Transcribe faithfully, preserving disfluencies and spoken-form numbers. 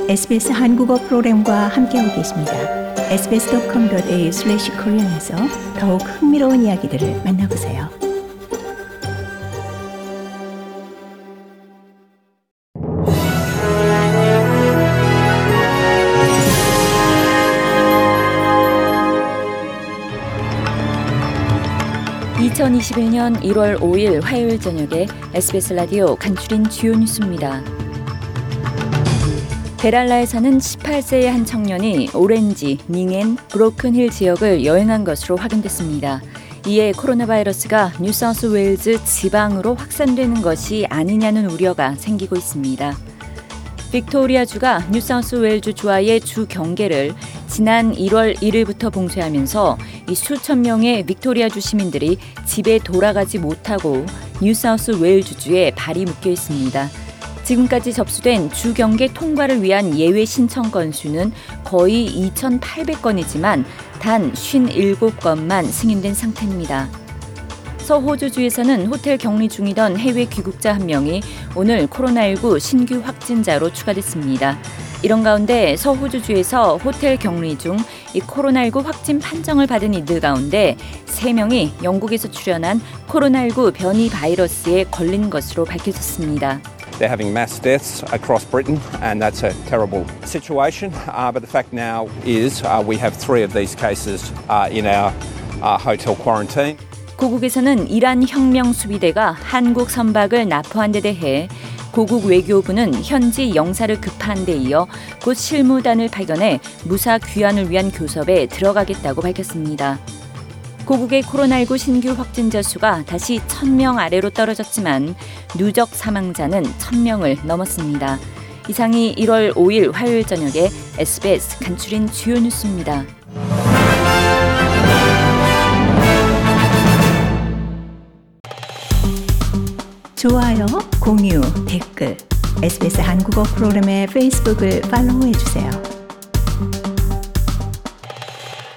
에스비에스 한국어 프로그램과 함께하고 계십니다. 에스비에스 닷컴 닷 에이유 슬래시 코리안에서 더욱 흥미로운 이야기들을 만나보세요. 이천이십일 년 일월 오일 화요일 저녁에 에스비에스 라디오 간추린 주요 뉴스입니다. 케랄라에 사는 십팔 세의 한 청년이 오렌지, 닝앤, 브로큰힐 지역을 여행한 것으로 확인됐습니다. 이에 코로나 바이러스가 뉴사우스웨일즈 지방으로 확산되는 것이 아니냐는 우려가 생기고 있습니다. 빅토리아주가 뉴사우스웨일즈주와의 주 경계를 지난 일월 일일부터 봉쇄하면서 이 수천 명의 빅토리아주 시민들이 집에 돌아가지 못하고 뉴사우스웨일즈주에 발이 묶여 있습니다. 지금까지 접수된 주 경계 통과를 위한 예외 신청 건수는 거의 이천팔백 건이지만 단 오십칠 건만 승인된 상태입니다. 서호주주에서는 호텔 격리 중이던 해외 귀국자 한 명이 오늘 코로나십구 신규 확진자로 추가됐습니다. 이런 가운데 서호주주에서 호텔 격리 중 이 코로나십구 확진 판정을 받은 이들 가운데 세 명이 영국에서 출현한 코로나십구 변이 바이러스에 걸린 것으로 밝혀졌습니다. They're having mass deaths across Britain, and that's a terrible situation. Uh, but the fact now is uh, we have three of these cases uh, in our uh, hotel quarantine. 고국에서는 이란 혁명 수비대가 한국 선박을 납포한 데 대해 고국 외교부는 현지 영사를 급한 데 이어 곧 실무단을 파견해 무사 귀환을 위한 교섭에 들어가겠다고 밝혔습니다. 고국의 코로나십구 신규 확진자 수가 다시 천 명 아래로 떨어졌지만 누적 사망자는 천 명을 넘었습니다. 이상이 일월 오일 화요일 저녁에 에스비에스 간추린 주요 뉴스입니다. 좋아요, 공유, 댓글, 에스비에스 한국어 프로그램의 페이스북을 팔로우해주세요.